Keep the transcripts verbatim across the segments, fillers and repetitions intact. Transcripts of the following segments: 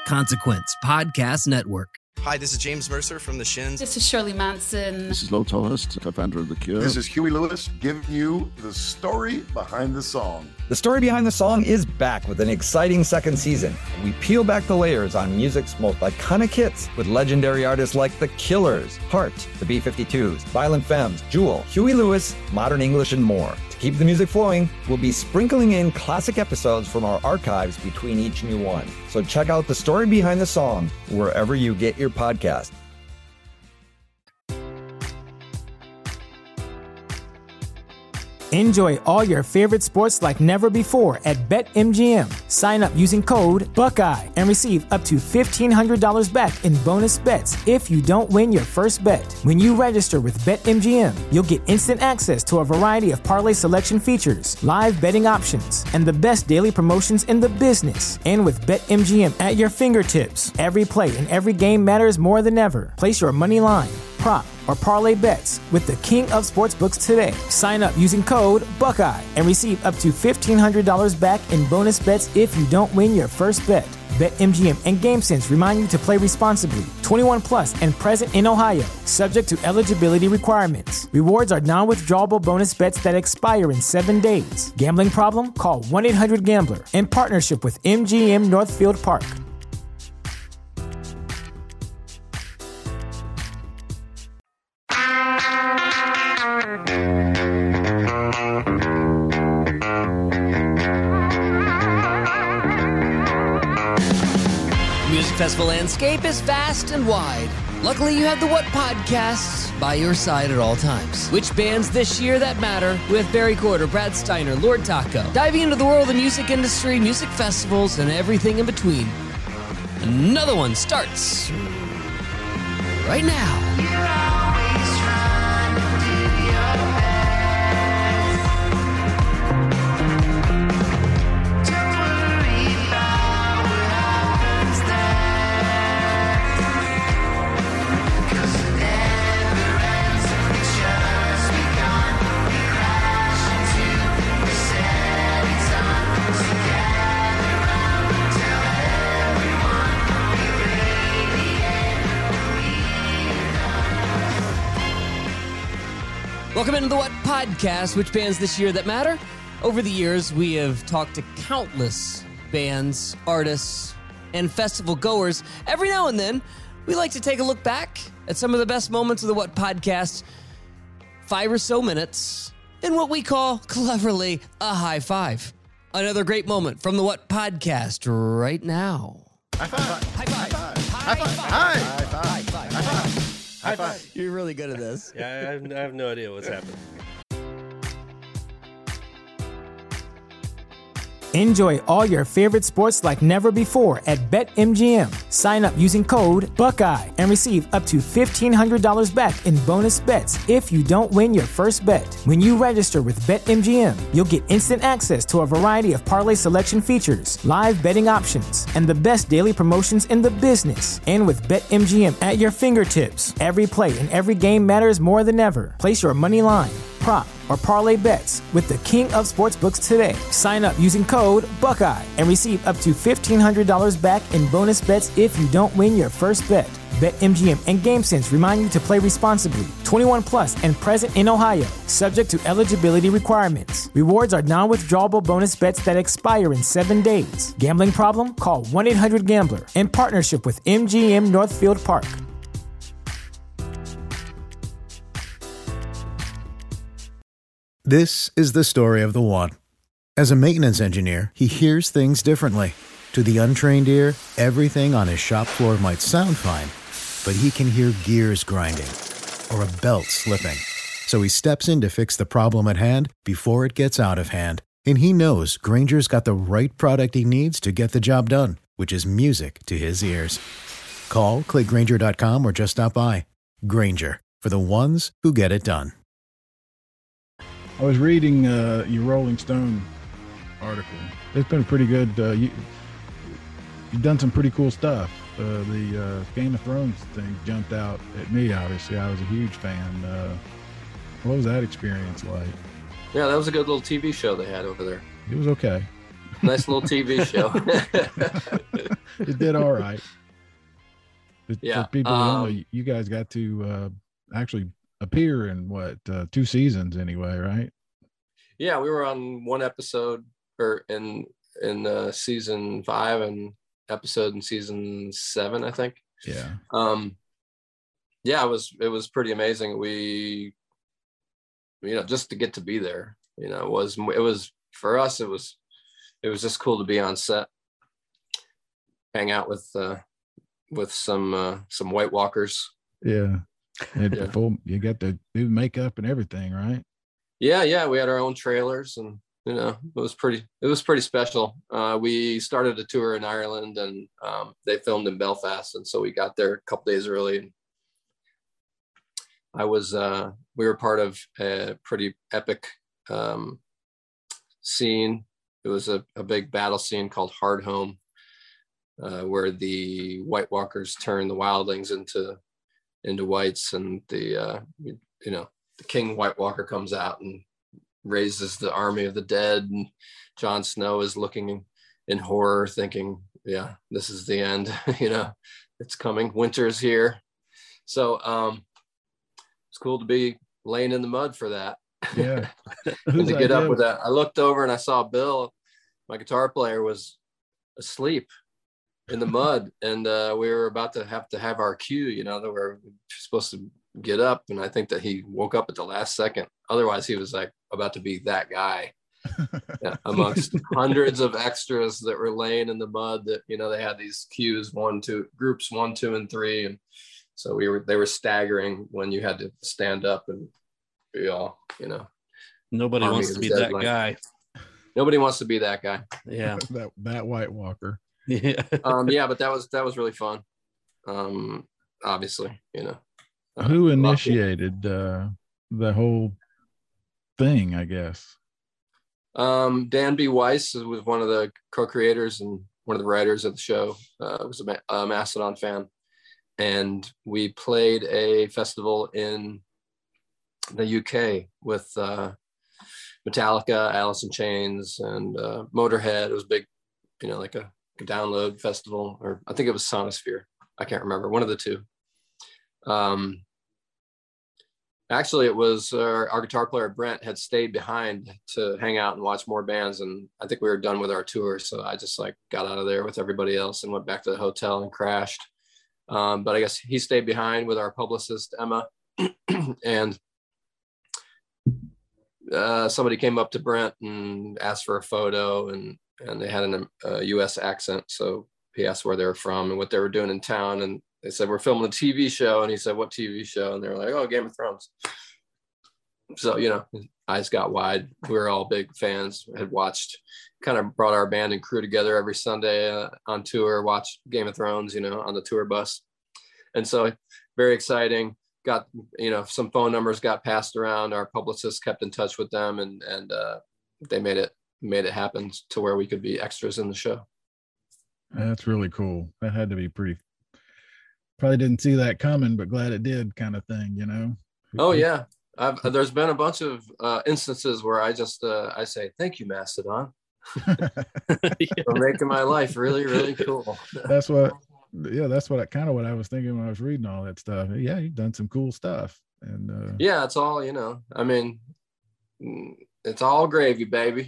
Consequence Podcast Network. Hi, this is James Mercer from The Shins. This is Shirley Manson. This is Lo Tolhurst, co-founder of The Cure. This is Huey Lewis, giving you the story behind the song. The Story Behind the Song is back with an exciting second season. We peel back the layers on music's most iconic hits with legendary artists like The Killers, Heart, the B fifty-twos, Violent Femmes, Jewel, Huey Lewis, Modern English, and more. To keep the music flowing, we'll be sprinkling in classic episodes from our archives between each new one. So check out The Story Behind the Song wherever you get your podcast. Enjoy all your favorite sports like never before at BetMGM. Sign up using code Buckeye and receive up to fifteen hundred dollars back in bonus bets if you don't win your first bet. When you register with BetMGM, you'll get instant access to a variety of parlay selection features, live betting options, and the best daily promotions in the business. And with BetMGM at your fingertips, every play and every game matters more than ever. Place your money line, prop, or parlay bets with the king of sportsbooks today. Sign up using code Buckeye and receive up to fifteen hundred dollars back in bonus bets if you don't win your first bet. BetMGM and GameSense remind you to play responsibly. twenty-one plus and present in Ohio, subject to eligibility requirements. Rewards are non-withdrawable bonus bets that expire in seven days. Gambling problem? Call one eight hundred gambler in partnership with M G M Northfield Park. Festival landscape is vast and wide. Luckily, you have the What Podcasts by your side at all times. Which bands this year that matter with Barry Corder, Brad Steiner, Lord Taco. Diving into the world of the music industry, music festivals, and everything in between. Another one starts right now. Welcome into the What Podcast, which bands this year that matter. Over the years, we have talked to countless bands, artists, and festival goers. Every now and then, we like to take a look back at some of the best moments of the What Podcast. Five or so minutes in what we call, cleverly, a high five. Another great moment from the What Podcast right now. High five. High five. High five. High five. High five. High five. High five. You're really good at this. Yeah, I have, I have no idea what's happening. Enjoy all your favorite sports like never before at BetMGM. Sign up using code Buckeye and receive up to fifteen hundred dollars back in bonus bets if you don't win your first bet. When you register with BetMGM, you'll get instant access to a variety of parlay selection features, live betting options, and the best daily promotions in the business. And with BetMGM at your fingertips, every play and every game matters more than ever. Place your money line, prop, or parlay bets with the king of sportsbooks today. Sign up using code Buckeye and receive up to fifteen hundred dollars back in bonus bets if you don't win your first bet. BetMGM and GameSense remind you to play responsibly. twenty-one plus and present in Ohio, subject to eligibility requirements. Rewards are non-withdrawable bonus bets that expire in seven days. Gambling problem? Call one eight hundred gambler in partnership with M G M Northfield Park. This is the story of the one. As a maintenance engineer, he hears things differently. To the untrained ear, everything on his shop floor might sound fine, but he can hear gears grinding or a belt slipping. So he steps in to fix the problem at hand before it gets out of hand. And he knows Grainger's got the right product he needs to get the job done, which is music to his ears. Call, click Grainger dot com, or just stop by. Grainger, for the ones who get it done. I was reading uh, your Rolling Stone article. It's been pretty good. Uh, you, you've done some pretty cool stuff. Uh, the uh, Game of Thrones thing jumped out at me, obviously. I was a huge fan. Uh, what was that experience like? Yeah, that was a good little T V show they had over there. It was okay. Nice little T V show. It did all right. But Yeah, for people um, who don't know, you guys got to uh, actually appear in what uh, two seasons anyway, right? Yeah, we were on one episode or in in uh, season five and episode in season seven, I think. Yeah. Um, yeah, it was it was pretty amazing. We, you know, just to get to be there, you know, it was it was for us. It was it was just cool to be on set, hang out with uh, with some uh, some White Walkers. Yeah. And Yeah. full, you got to do makeup and everything, right? Yeah, yeah, we had our own trailers, and you know, it was pretty it was pretty special. Uh, we started a tour in Ireland, and um, they filmed in Belfast, and so we got there a couple days early. And I was uh, we were part of a pretty epic um, scene. It was a, a big battle scene called Hardhome, uh, where the White Walkers turn the wildlings into into whites, and the uh, you know. The King White Walker comes out and raises the army of the dead, and Jon Snow is looking in, in horror, thinking, yeah, this is the end. You know, it's coming, winter's here. So um it's cool to be laying in the mud for that. Yeah. And to get up with that. I looked over and I saw Bill, my guitar player, was asleep in the mud, and uh we were about to have to have our cue, you know, that we we're supposed to get up, and I think that he woke up at the last second. Otherwise he was like about to be that guy. Yeah, amongst hundreds of extras that were laying in the mud, that, you know, they had these cues, one two groups one two and three, and so we were they were staggering when you had to stand up and be all, you know, Nobody army wants of to the be dead, that like- guy. nobody wants to be that guy. Yeah. that that White Walker. Yeah. Um yeah, but that was that was really fun. Um obviously, you know. Uh, Who lucky. initiated uh, the whole thing, I guess? Um, Dan B. Weiss was one of the co-creators and one of the writers of the show. Uh, was a, Ma- a Mastodon fan, and we played a festival in the U K with uh, Metallica, Alice in Chains, and uh, Motorhead. It was big, you know, like a, a download festival, or I think it was Sonosphere. I can't remember, one of the two. Um, actually, it was uh, our guitar player Brent had stayed behind to hang out and watch more bands, and I think we were done with our tour, so I just like got out of there with everybody else and went back to the hotel and crashed. Um, but I guess he stayed behind with our publicist Emma, and uh, somebody came up to Brent and asked for a photo, and and they had an, a U S accent, so he asked where they were from and what they were doing in town, and they said, we're filming a T V show. And he said, what T V show? And they were like, oh, Game of Thrones. So, you know, his eyes got wide. We were all big fans, had watched, kind of brought our band and crew together every Sunday uh, on tour, watched Game of Thrones, you know, on the tour bus. And so very exciting. Got, you know, some phone numbers got passed around. Our publicist kept in touch with them, and, and uh, they made it, made it happen to where we could be extras in the show. That's really cool. That had to be pretty, probably didn't see that coming, but glad it did, kind of thing, you know? Oh yeah. I've, there's been a bunch of uh, instances where I just, uh, I say, thank you, Mastodon, for making my life really, really cool. That's what, yeah, that's what I kind of what I was thinking when I was reading all that stuff. Yeah, you've done some cool stuff. And uh, yeah, it's all, you know, I mean, it's all gravy, baby.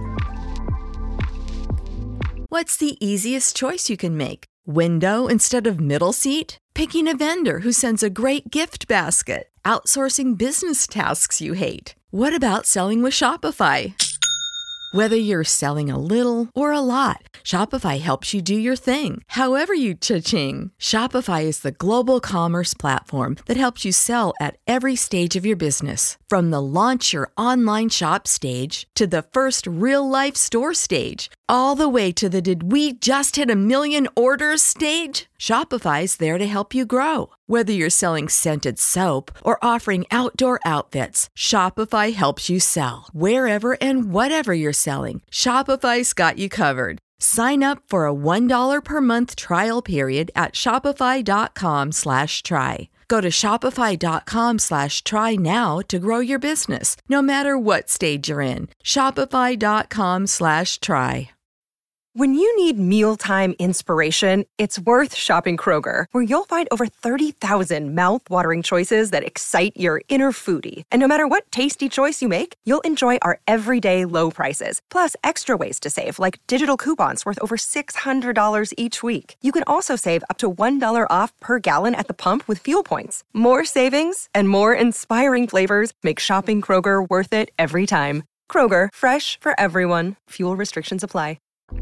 What's the easiest choice you can make? Window instead of middle seat? Picking a vendor who sends a great gift basket? Outsourcing business tasks you hate? What about selling with Shopify? Whether you're selling a little or a lot, Shopify helps you do your thing, however you cha-ching. Shopify is the global commerce platform that helps you sell at every stage of your business. From the launch your online shop stage to the first real-life store stage, all the way to the did we just hit a million orders stage. Shopify's there to help you grow. Whether you're selling scented soap or offering outdoor outfits, Shopify helps you sell. Wherever and whatever you're selling, Shopify's got you covered. Sign up for a one dollar per month trial period at shopify.com slash try. Go to shopify.com slash try now to grow your business, no matter what stage you're in. Shopify.com slash try. When you need mealtime inspiration, it's worth shopping Kroger, where you'll find over thirty thousand mouth-watering choices that excite your inner foodie. And no matter what tasty choice you make, you'll enjoy our everyday low prices, plus extra ways to save, like digital coupons worth over six hundred dollars each week. You can also save up to one dollar off per gallon at the pump with fuel points. More savings and more inspiring flavors make shopping Kroger worth it every time. Kroger, fresh for everyone. Fuel restrictions apply.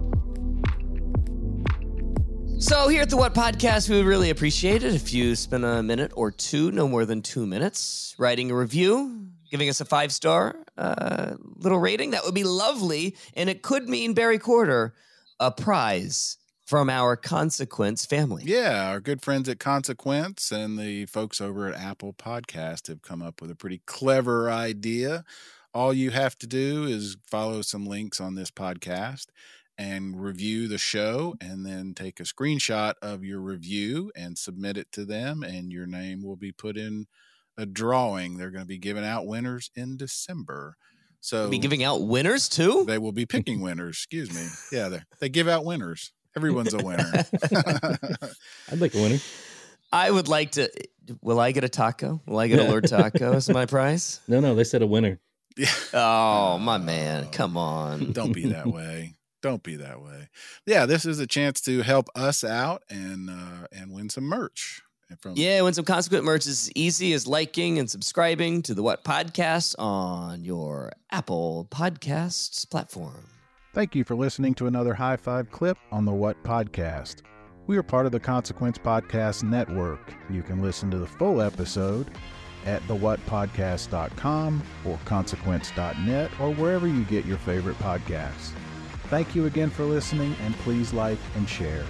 So here at the What Podcast, we would really appreciate it if you spend a minute or two, no more than two minutes, writing a review, giving us a five-star uh, little rating. That would be lovely, and it could mean, Barry Quarter, a prize from our Consequence family. Yeah, our good friends at Consequence and the folks over at Apple Podcast have come up with a pretty clever idea. All you have to do is follow some links on this podcast and review the show, and then take a screenshot of your review and submit it to them, and your name will be put in a drawing. They're going to be giving out winners in December. So be giving out winners too? They will be picking winners. Excuse me. Yeah, they they give out winners. Everyone's a winner. I'd like a winner. I would like to. Will I get a taco? Will I get a Lord Taco as my prize? No, no, they said a winner. Yeah. Oh, my man. Come on. Don't be that way. Don't be that way. Yeah, this is a chance to help us out and uh, and win some merch. From yeah, win some Consequent merch is easy as liking and subscribing to the What Podcast on your Apple Podcasts platform. Thank you for listening to another High Five clip on the What Podcast. We are part of the Consequence Podcast Network. You can listen to the full episode at the what podcast dot com or consequence dot net or wherever you get your favorite podcasts. Thank you again for listening, and please like and share.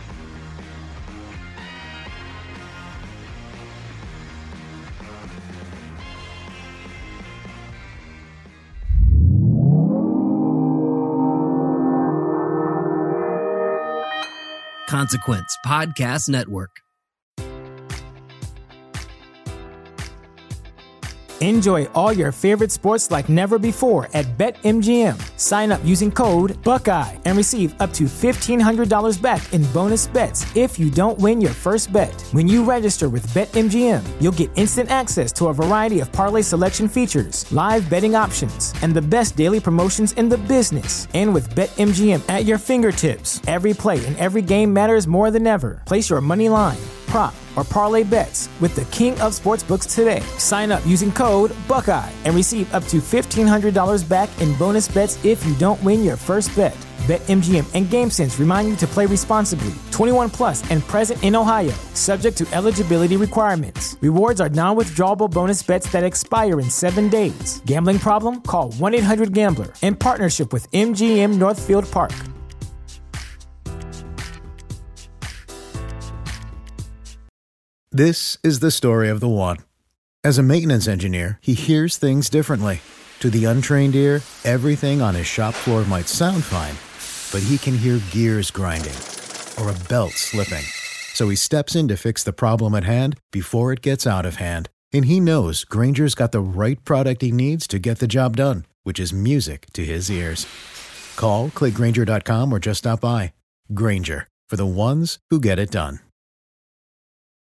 Consequence Podcast Network. Enjoy all your favorite sports like never before at BetMGM. Sign up using code Buckeye and receive up to fifteen hundred dollars back in bonus bets if you don't win your first bet. When you register with BetMGM, you'll get instant access to a variety of parlay selection features, live betting options, and the best daily promotions in the business. And with BetMGM at your fingertips, every play and every game matters more than ever. Place your money line, prop, or parlay bets with the king of sportsbooks today. Sign up using code Buckeye and receive up to fifteen hundred dollars back in bonus bets if you don't win your first bet. BetMGM and GameSense remind you to play responsibly. twenty-one plus and present in Ohio, subject to eligibility requirements. Rewards are non-withdrawable bonus bets that expire in seven days. Gambling problem? Call one eight hundred gambler in partnership with M G M Northfield Park. This is the story of the one. As a maintenance engineer, he hears things differently. To the untrained ear, everything on his shop floor might sound fine, but he can hear gears grinding or a belt slipping. So he steps in to fix the problem at hand before it gets out of hand. And he knows Grainger's got the right product he needs to get the job done, which is music to his ears. Call, click Grainger dot com, or just stop by. Grainger, for the ones who get it done.